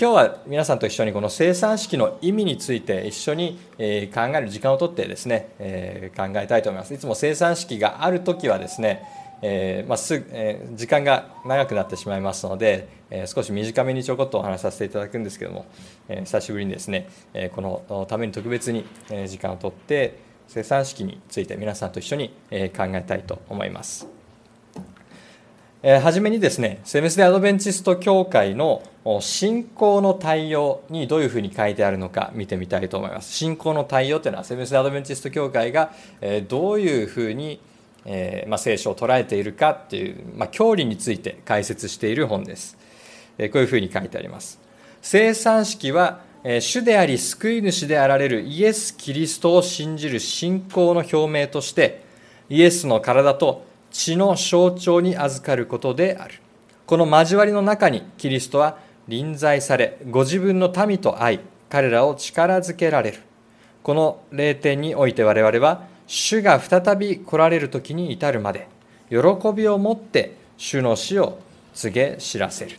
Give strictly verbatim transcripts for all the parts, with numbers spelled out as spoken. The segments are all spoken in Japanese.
今日は皆さんと一緒にこの生産式の意味について一緒に考える時間をとってですね、えー、考えたいと思います。いつも生産式があるときはですね、えーまあ、すえー、時間が長くなってしまいますので、えー、少し短めにちょこっとお話しさせていただくんですけども、えー、久しぶりにですね、えー、このために特別に時間をとって生産式について皆さんと一緒に考えたいと思います。えー、はじめにですね、セブンスデーアドベンチスト教会の信仰の対応にどういうふうに書いてあるのか見てみたいと思います。信仰の対応というのはセブンスデーアドベンチスト教会がどういうふうに、えーまあ、聖書を捉えているかという、まあ、教理について解説している本です。えー、こういうふうに書いてあります。生産式は主であり救い主であられるイエス・キリストを信じる信仰の表明としてイエスの体と血の象徴に預かることである。この交わりの中にキリストは臨在され、ご自分の民と会い、彼らを力づけられる。この霊点において我々は、主が再び来られる時に至るまで、喜びを持って主の死を告げ知らせる。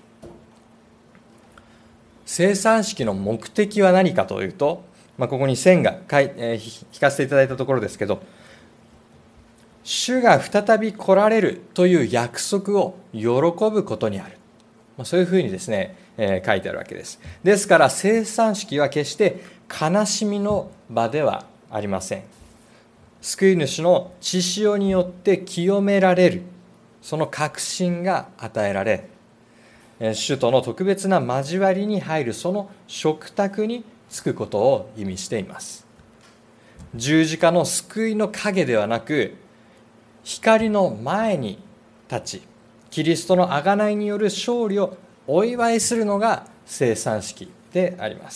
生産式の目的は何かというと、まあ、ここに線が書い、えー、引かせていただいたところですけど、主が再び来られるという約束を喜ぶことにある。そういうふうにですね、えー、書いてあるわけです。ですから生産式は決して悲しみの場ではありません。救い主の血潮によって清められる、その確信が与えられ、主との特別な交わりに入るその食卓につくことを意味しています。十字架の救いの影ではなく、光の前に立ち、キリストの贖いによる勝利をお祝いするのが生産式であります。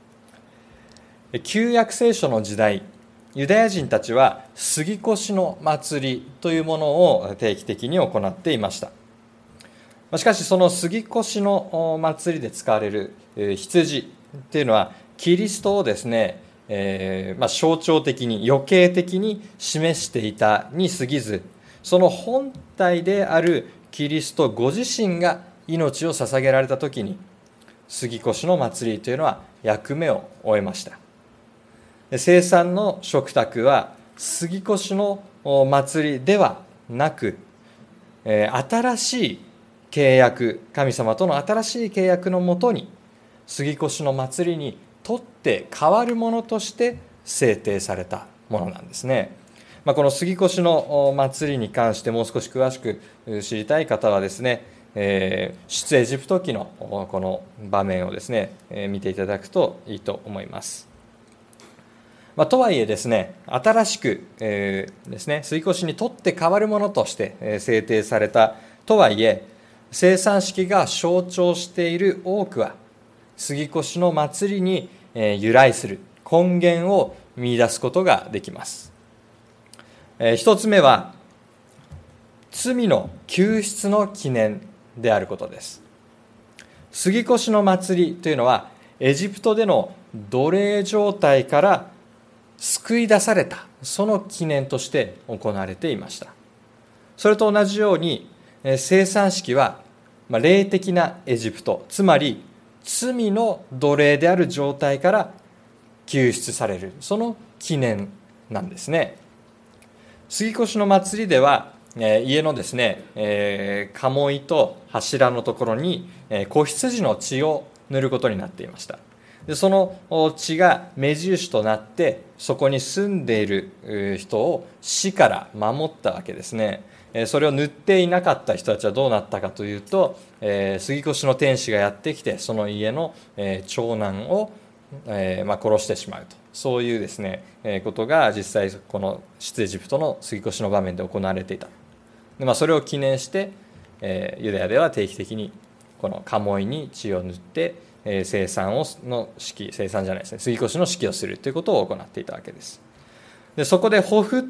旧約聖書の時代、ユダヤ人たちは杉越の祭りというものを定期的に行っていました。しかしその杉越の祭りで使われる羊というのはキリストをですね、えーまあ、象徴的に予形的に示していたに過ぎず、その本体であるキリストご自身が命を捧げられた時に杉越の祭りというのは役目を終えました。生産の食卓は杉越の祭りではなく、新しい契約、神様との新しい契約のもとに杉越の祭りにとって変わるものとして制定されたものなんですね。まあ、この杉越の祭りに関してもう少し詳しく知りたい方はですね、えー、出エジプト記のこの場面をですね、えー、見ていただくといいと思います。まあ、とはいえですね、新しく、えー、ですね、杉越にとって変わるものとして制定されたとはいえ、生産式が象徴している多くは杉越の祭りに由来する根源を見出すことができます。一つ目は罪の救出の記念であることです。杉越の祭りというのはエジプトでの奴隷状態から救い出されたその記念として行われていました。それと同じように生産式は霊的なエジプト、つまり罪の奴隷である状態から救出される、その記念なんですね。杉越の祭りでは家のですね、えー、鴨居と柱のところに子羊の血を塗ることになっていました。でその血が目印となってそこに住んでいる人を死から守ったわけですね。それを塗っていなかった人たちはどうなったかというと、えー、杉越の天使がやってきてその家の、えー、長男を、えーまあ、殺してしまうと、そういうですね、えー、ことが実際この出エジプトの杉越の場面で行われていた。で、まあ、それを記念して、えー、ユダヤでは定期的にこの鴨居に血を塗って、えー、生産をの式生産じゃないですね杉越の式をするということを行っていたわけです。でそこでほふって、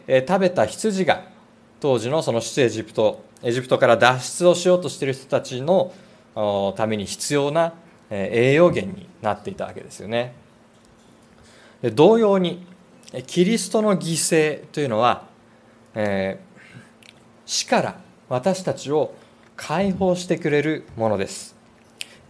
えー、食べた羊が当時のその出エジプト、エジプトから脱出をしようとしている人たちのために必要な栄養源になっていたわけですよね。同様に、キリストの犠牲というのは、えー、死から私たちを解放してくれるものです。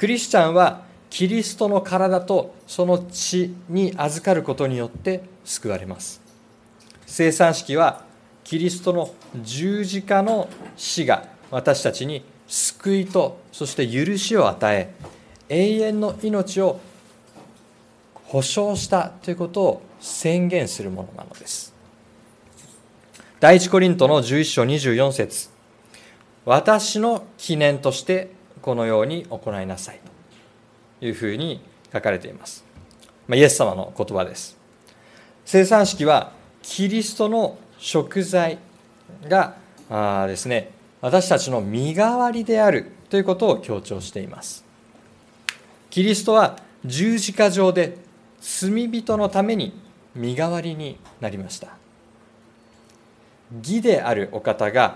クリスチャンはキリストの体とその血に預かることによって救われます。聖餐式はキリストの十字架の死が私たちに救いとそして許しを与え、永遠の命を保証したということを宣言するものなのです。第一コリントのじゅういっ章にじゅうよん節、私の記念としてこのように行いなさいというふうに書かれています。まあ、イエス様の言葉です。聖餐式はキリストの贖罪があですね、私たちの身代わりであるということを強調しています。キリストは十字架上で罪人のために身代わりになりました。義であるお方が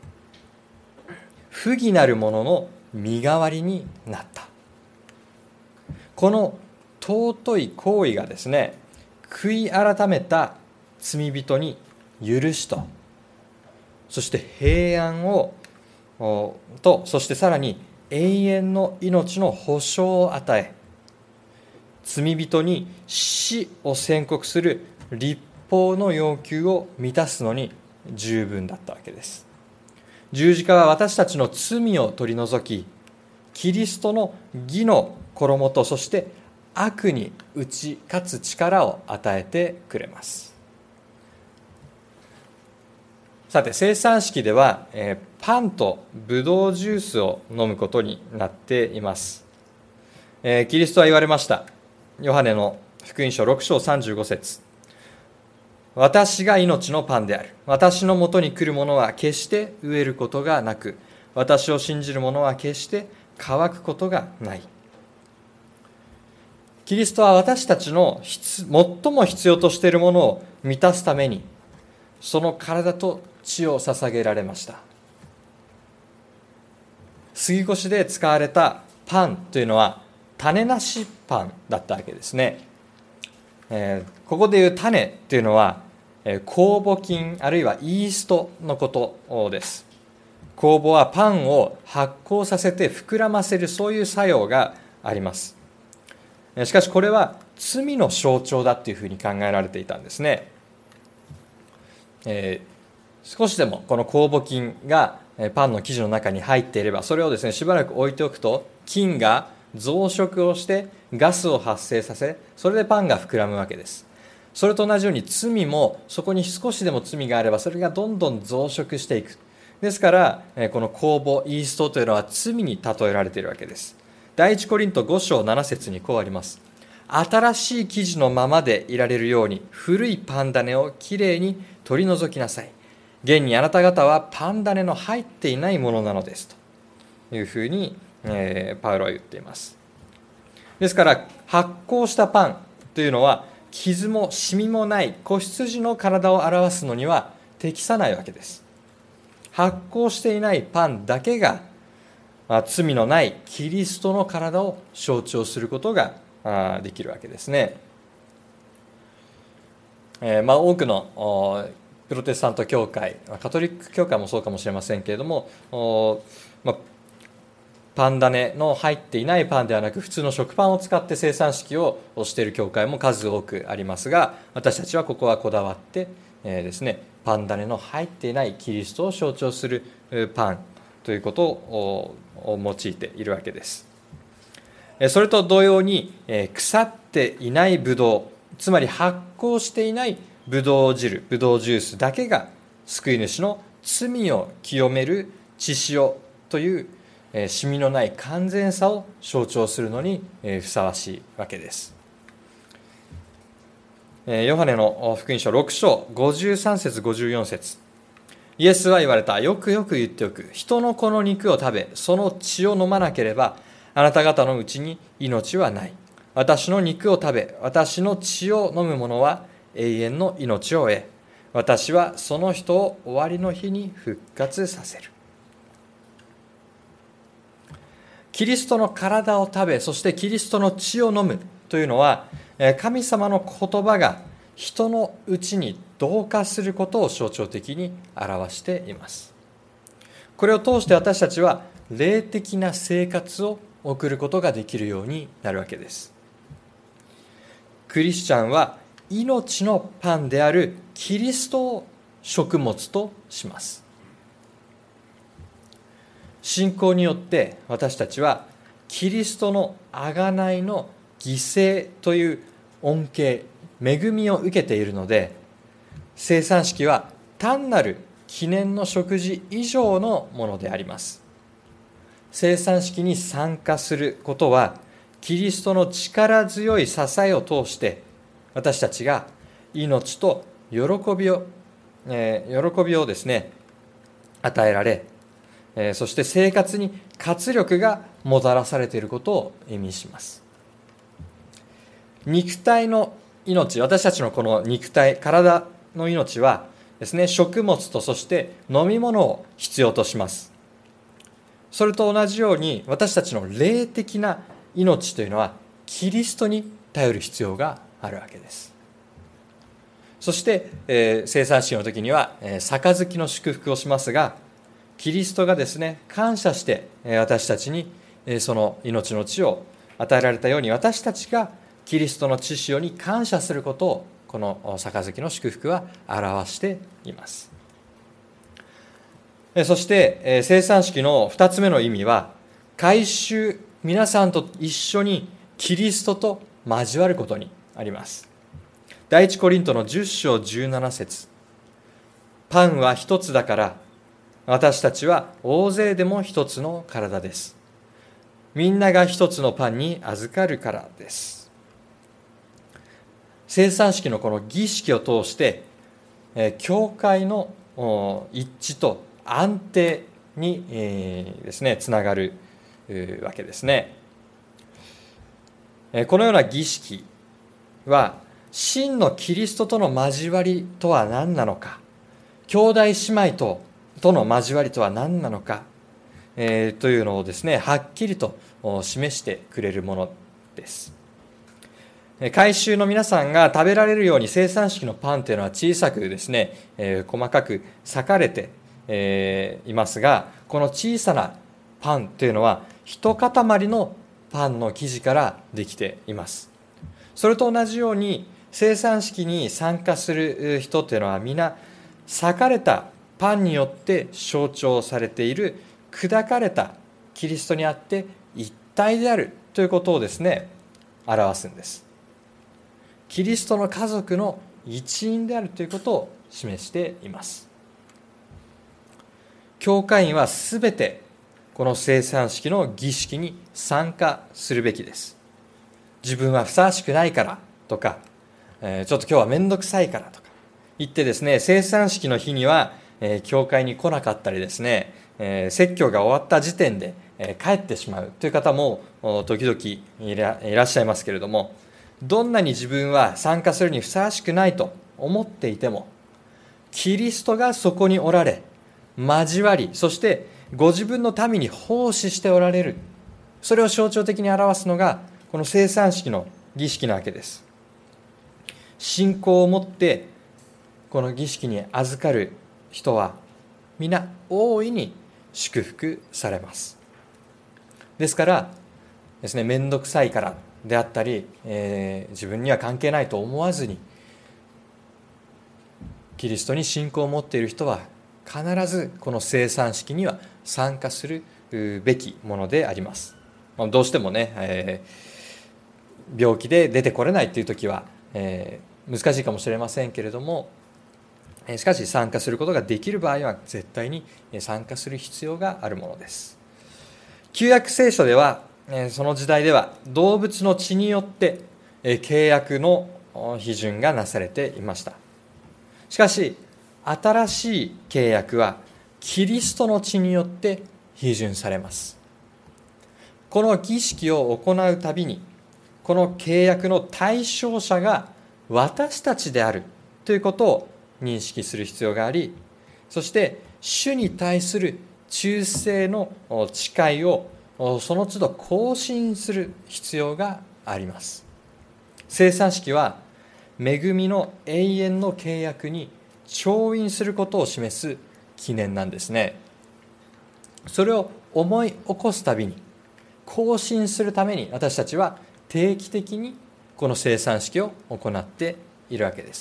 不義なる者の身代わりになった。この尊い行為がですね、悔い改めた罪人に許しと、そして平安をと、そしてさらに永遠の命の保証を与え、罪人に死を宣告する律法の要求を満たすのに十分だったわけです。十字架は私たちの罪を取り除き、キリストの義の衣と、そして悪に打ち勝つ力を与えてくれます。さて、聖餐式では、えー、パンとブドウジュースを飲むことになっています。えー、キリストは言われました。ヨハネの福音書ろく章さんじゅうご節、私が命のパンである。私のもとに来る者は決して飢えることがなく、私を信じる者は決して乾くことがない。キリストは私たちの最も必要としているものを満たすために、その体と血を捧げられました。杉越で使われたパンというのは種なしパンだったわけですね。えー、ここでいう種というのは、えー、酵母菌あるいはイーストのことです。酵母はパンを発酵させて膨らませる、そういう作用があります。しかしこれは罪の象徴だというふうに考えられていたんですね。えー、少しでもこの酵母菌がパンの生地の中に入っていれば、それをですねしばらく置いておくと菌が増殖をしてガスを発生させ、それでパンが膨らむわけです。それと同じように罪も、そこに少しでも罪があればそれがどんどん増殖していく。ですからこの酵母イーストというのは罪に例えられているわけです。第一コリントご章なな節にこうあります。新しい生地のままでいられるように古いパン種をきれいに取り除きなさい。現にあなた方はパン種の入っていないものなのですというふうに、えー、パウロは言っています。ですから発酵したパンというのは傷もシミもない子羊の体を表すのには適さないわけです。発酵していないパンだけが罪のないキリストの体を象徴することができるわけですね。えーまあ、多くのプロテスタント教会、カトリック教会もそうかもしれませんけれども、まあ、パン種の入っていないパンではなく普通の食パンを使って聖餐式をしている教会も数多くありますが、私たちはここはこだわって、えーですね、パン種の入っていないキリストを象徴するパンということを用いているわけです。それと同様に腐っていないブドウ、つまり発酵していないブドウ汁、ブドウジュースだけが救い主の罪を清める血潮というシミのない完全さを象徴するのにふさわしいわけです。ヨハネの福音書ろく章ごじゅうさん節ごじゅうよん節、イエスは言われた。よくよく言っておく。人の子の肉を食べ、その血を飲まなければ、あなた方のうちに命はない。私の肉を食べ、私の血を飲む者は永遠の命を得、私はその人を終わりの日に復活させる。キリストの体を食べ、そしてキリストの血を飲むというのは、神様の言葉が人のうちに同化することを象徴的に表しています。これを通して私たちは霊的な生活を送ることができるようになるわけです。クリスチャンは命のパンであるキリストを食物とします。信仰によって私たちはキリストの贖いの犠牲という恩恵、恵みを受けているので、聖餐式は単なる記念の食事以上のものであります。聖餐式に参加することは、キリストの力強い支えを通して私たちが命と喜びを、えー、喜びをですね与えられ、えー、そして生活に活力がもたらされていることを意味します。肉体の命、私たちのこの肉体、体の命はですね、食物とそして飲み物を必要とします。それと同じように私たちの霊的な命というのはキリストに頼る必要があるわけです。そして、えー、聖餐式の時には、えー、杯の祝福をしますが、キリストがですね感謝して、えー、私たちに、えー、その命の地を与えられたように、私たちがキリストの血潮に感謝することをこの杯の祝福は表しています。そして聖餐式のふたつめの意味は、改宗、皆さんと一緒にキリストと交わることにあります。第一コリントのじゅっ章じゅうなな節、パンは一つだから私たちは大勢でも一つの体です。みんなが一つのパンに預かるからです。聖餐式のこの儀式を通して、教会の一致と安定にですね、つながるわけですね。このような儀式は、真のキリストとの交わりとは何なのか、兄弟姉妹ととの交わりとは何なのか、えー、というのをですね、はっきりと示してくれるものです。改宗の皆さんが食べられるように聖餐式のパンというのは小さくですね、えー、細かく裂かれて、えー、いますが、この小さなパンというのは一塊のパンの生地からできています。それと同じように聖餐式に参加する人というのは皆裂かれたパンによって象徴されている砕かれたキリストにあって一体であるということをですね表すんです。キリストの家族の一員であるということを示しています。教会員はすべてこの聖餐式の儀式に参加するべきです。自分はふさわしくないからとか、えー、ちょっと今日はめんどくさいからとか言ってですね、聖餐式の日には、えー、教会に来なかったりですね、えー、説教が終わった時点で、えー、帰ってしまうという方も時々い ら, いらっしゃいますけれども、どんなに自分は参加するにふさわしくないと思っていても、キリストがそこにおられ、交わり、そしてご自分の民に奉仕しておられる、それを象徴的に表すのがこの聖餐式の儀式なわけです。信仰を持ってこの儀式に預かる人は皆大いに祝福されます。ですからですね、めんどくさいからであったり、えー、自分には関係ないと思わずに、キリストに信仰を持っている人は必ずこの聖餐式には参加するべきものであります。どうしてもね、えー、病気で出てこれないという時は、えー、難しいかもしれませんけれども、しかし参加することができる場合は絶対に参加する必要があるものです。旧約聖書ではその時代では動物の血によって契約の批准がなされていました。しかし新しい契約はキリストの血によって批准されます。この儀式を行うたびにこの契約の対象者が私たちであるということを認識する必要があり、そして主に対する忠誠の誓いをその都度更新する必要があります。聖餐式は恵みの永遠の契約に調印することを示す記念なんですね。それを思い起こすたびに、 更新するために私たちは定期的にこの生産式を行っているわけです。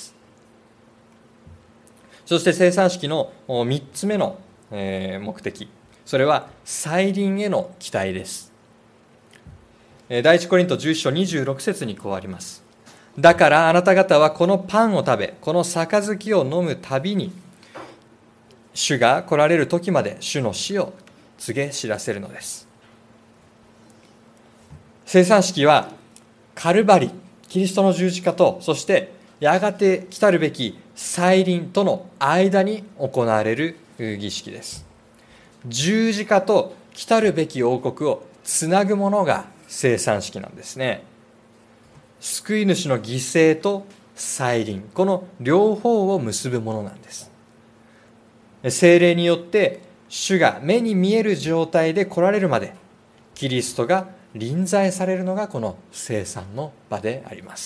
そして生産式のみっつめの目的、それは再臨への期待です。第一コリントじゅういっ章にじゅうろく節にこうあります。だからあなた方はこのパンを食べ、この杯を飲むたびに、主が来られる時まで主の死を告げ知らせるのです。生産式はカルバリ、キリストの十字架と、そしてやがて来たるべき再臨との間に行われる儀式です。十字架と来たるべき王国をつなぐものが生産式なんですね。救い主の犠牲と再臨、この両方を結ぶものなんです。聖霊によって主が目に見える状態で来られるまで、キリストが臨在されるのがこの生産の場であります。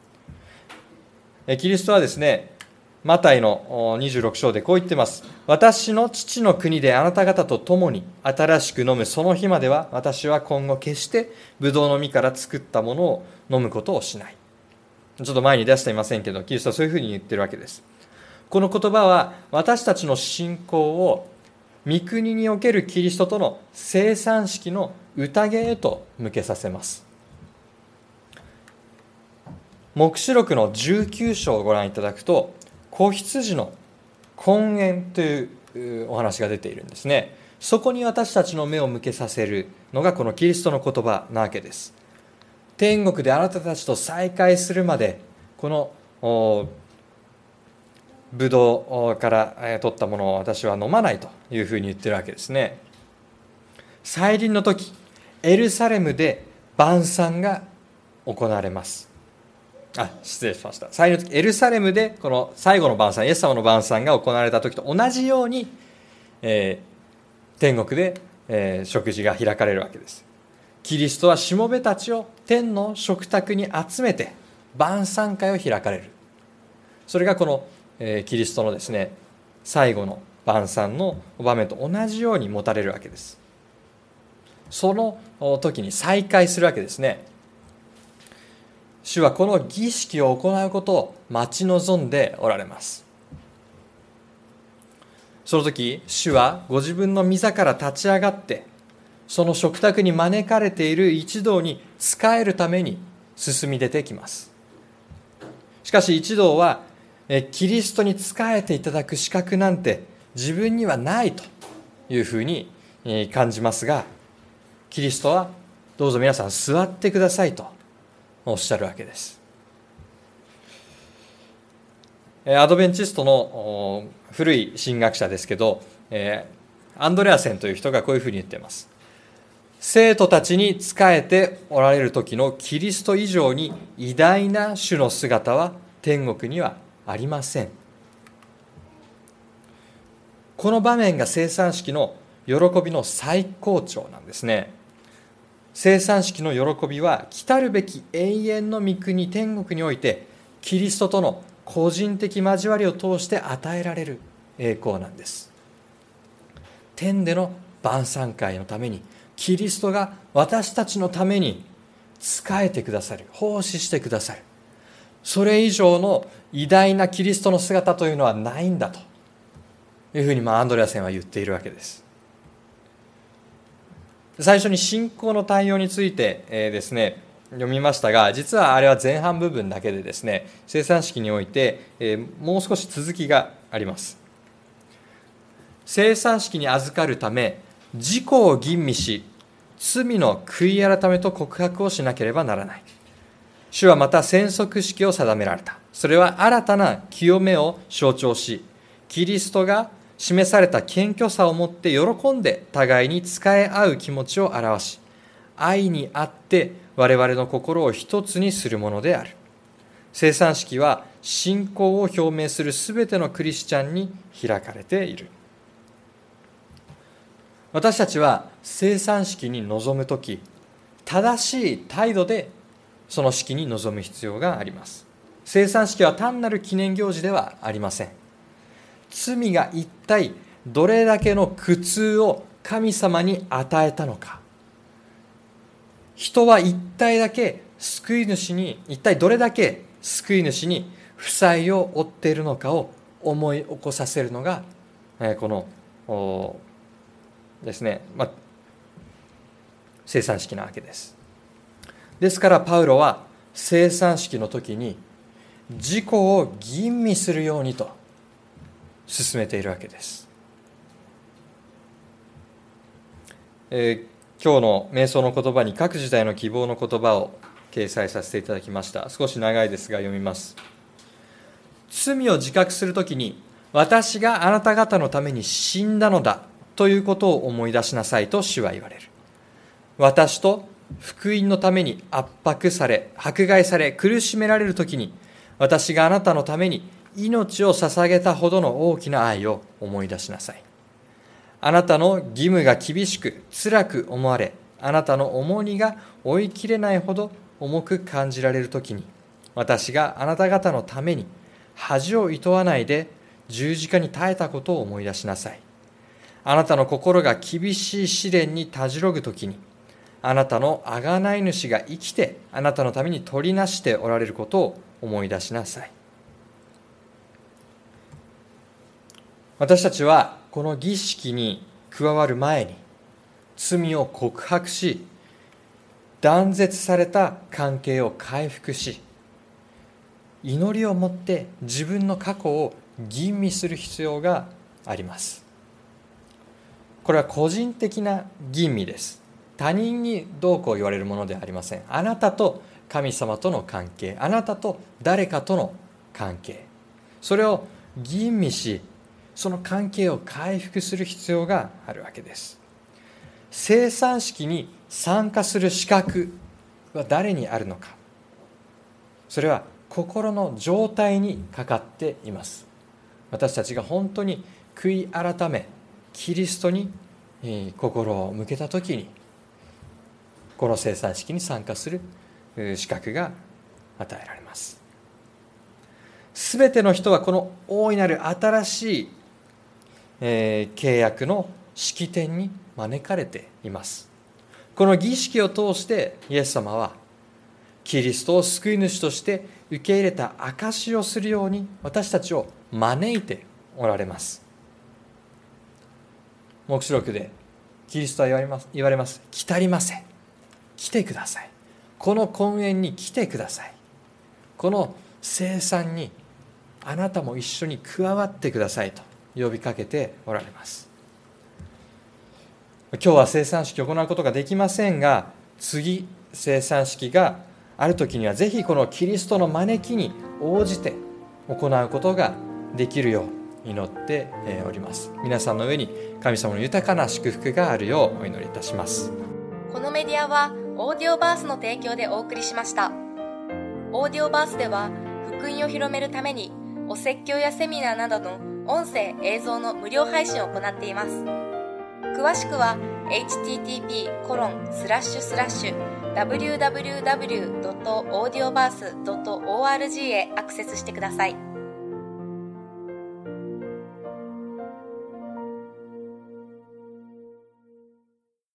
キリストはですね、マタイのにじゅうろく章でこう言ってます。私の父の国であなた方と共に新しく飲むその日までは、私は今後決してブドウの実から作ったものを飲むことをしない。ちょっと前に出していませんけど、キリストはそういうふうに言ってるわけです。この言葉は私たちの信仰を御国におけるキリストとの生産式の宴へと向けさせます。黙示録のじゅうきゅう章をご覧いただくと、子羊の婚宴というお話が出ているんですね。そこに私たちの目を向けさせるのがこのキリストの言葉なわけです。天国であなたたちと再会するまで、このブドウから取ったものを私は飲まないというふうに言ってるわけですね。再臨の時、エルサレムで晩餐が行われます。あ、失礼しました。再臨の時、エルサレムでこの最後の晩餐、イエス様の晩餐が行われた時と同じように、えー、天国で、えー、食事が開かれるわけです。キリストはしもべたちを天の食卓に集めて晩餐会を開かれる。それがこの、えー、キリストのですね、最後の晩餐の場面と同じように持たれるわけです。その時に再会するわけですね。主はこの儀式を行うことを待ち望んでおられます。その時、主はご自分の御座から立ち上がって、その食卓に招かれている一同に仕えるために進み出てきます。しかし一同は、キリストに仕えていただく資格なんて自分にはないというふうに感じますが、キリストはどうぞ皆さん座ってくださいとおっしゃるわけです。アドベンチストの古い神学者ですけど、アンドレアセンという人がこういうふうに言っています。生徒たちに仕えておられる時のキリスト以上に偉大な主の姿は天国にはありません。この場面が生産式の喜びの最高潮なんですね。生産式の喜びは来たるべき永遠の御国天国においてキリストとの個人的交わりを通して与えられる栄光なんです。天での晩餐会のためにキリストが私たちのために仕えてくださる、奉仕してくださる、それ以上の偉大なキリストの姿というのはないんだというふうに、まあ、アンドレアセンは言っているわけです。最初に信仰の対応について、えー、ですね読みましたが、実はあれは前半部分だけでですね、生産式において、えー、もう少し続きがあります。生産式に預かるため自己を吟味し、罪の悔い改めと告白をしなければならない。主はまた宣則式を定められた。それは新たな清めを象徴し、キリストが示された謙虚さをもって喜んで互いに仕え合う気持ちを表し、愛にあって我々の心を一つにするものである。生産式は信仰を表明するすべてのクリスチャンに開かれている。私たちは生産式に臨むとき、正しい態度でその式に臨む必要があります。生産式は単なる記念行事ではありません。罪が一体どれだけの苦痛を神様に与えたのか、 人は一体だけ救い主に、一体どれだけ救い主に負債を負っているのかを思い起こさせるのが、このですね、まあ、生産式なわけです。ですからパウロは生産式の時に自己を吟味するようにと進めているわけです。えー今日の瞑想の言葉に各時代の希望の言葉を掲載させていただきました。少し長いですが読みます。罪を自覚するときに、私があなた方のために死んだのだということを思い出しなさいと主は言われる。私と福音のために圧迫され、迫害され、苦しめられるときに、私があなたのために命を捧げたほどの大きな愛を思い出しなさい。あなたの義務が厳しく辛く思われ、あなたの重荷が負いきれないほど重く感じられるときに、私があなた方のために恥をいとわないで十字架に耐えたことを思い出しなさい。あなたの心が厳しい試練にたじろぐときに、あなたの贖い主が生きてあなたのために取りなしておられることを思い出しなさい。私たちはこの儀式に加わる前に罪を告白し、断絶された関係を回復し、祈りを持って自分の過去を吟味する必要があります。これは個人的な吟味です。他人にどうこう言われるものではありません。あなたと神様との関係、あなたと誰かとの関係、それを吟味し、その関係を回復する必要があるわけです。生産式に参加する資格は誰にあるのか。それは心の状態にかかっています。私たちが本当に悔い改め、キリストに心を向けたときに、この生産式に参加する資格が与えられます。すべての人はこの大いなる新しいえー、契約の式典に招かれています。この儀式を通してイエス様はキリストを救い主として受け入れた証をするように私たちを招いておられます。黙示録でキリストは言われます、言われます。来たりませ。来てください。この婚宴に来てください。この聖餐にあなたも一緒に加わってくださいと呼びかけておられます。今日は生産式を行うことができませんが、次生産式がある時にはぜひこのキリストの招きに応じて行うことができるよう祈っております。皆さんの上に神様の豊かな祝福があるようお祈りいたします。 このメディアはオーディオバースの提供でお送りしました。オーディオバースでは福音を広めるためにお説教やセミナーなどの音声・映像の無料配信を行っています。詳しくは エイチティーティーピーコロンスラッシュスラッシュダブリューダブリューダブリュードットオーディオバースドットオーアールジー へアクセスしてください。